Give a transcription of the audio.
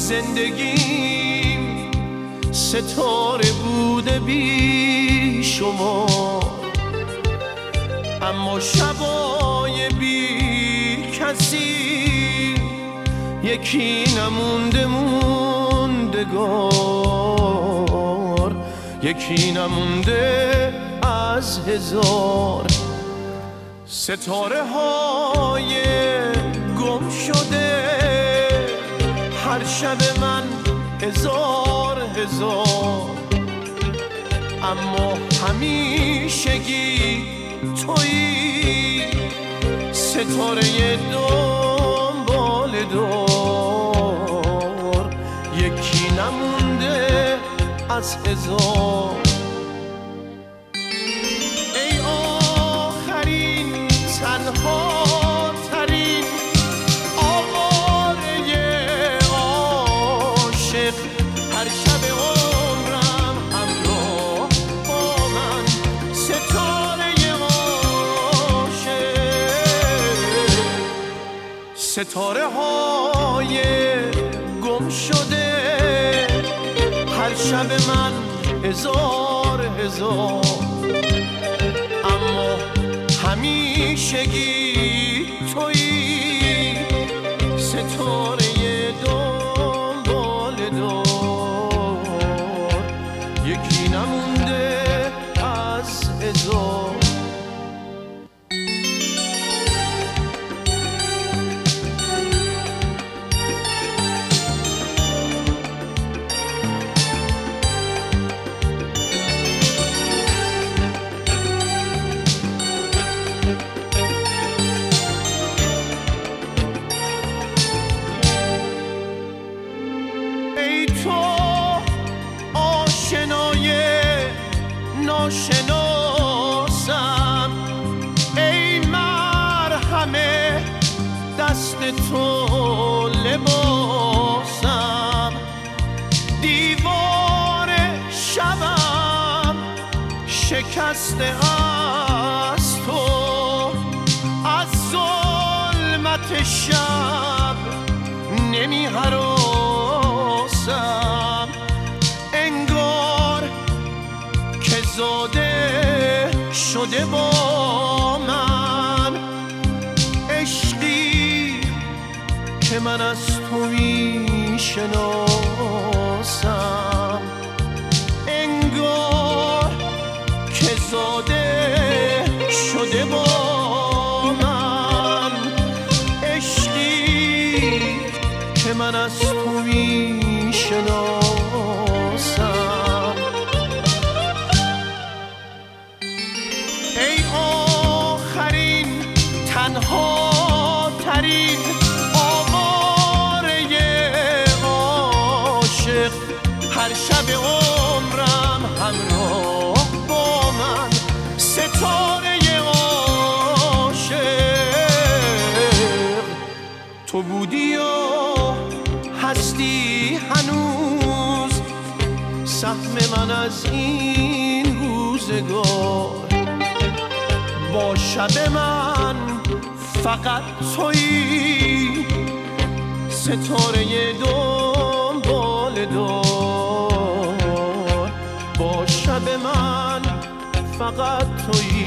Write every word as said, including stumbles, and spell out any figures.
زندگیم ستاره بوده بی شما، اما شبای بی کسی یکی نمونده موندگار، یکی نمونده از هزار. ستاره های گم شده هر شب من هزار هزار، اما همیشگی تویی ستاره دنبال دار، یکی نمونده از هزار. ای آخرین تنها ترین آواره عاشق، هر شب عمرم همراه با من ستاره عاشق. ستاره های گم شده هر شب من هزار هزار، اما همیشگی تویی ستاره دنبال دار، یکی نمونده از هزار. ناشناسم، ای مرهمه دست تو لباسم، دیوار شبم شکسته از تو، از ظلمت شب نمی هراسم، انگار که زاده شده با من عشقی که من از تو می شناسم، انگار که زاده شده با من عشقی که من از تو می شناسم. ای آخرین تنها ترین آواره عاشق، هر شب عمرم همراه با من ستاره عاشق. تو بودی و هستی هنوز سهم من از این روزگار، با شب من فقط تویی ستاره دنبال دار، با شب من فقط تویی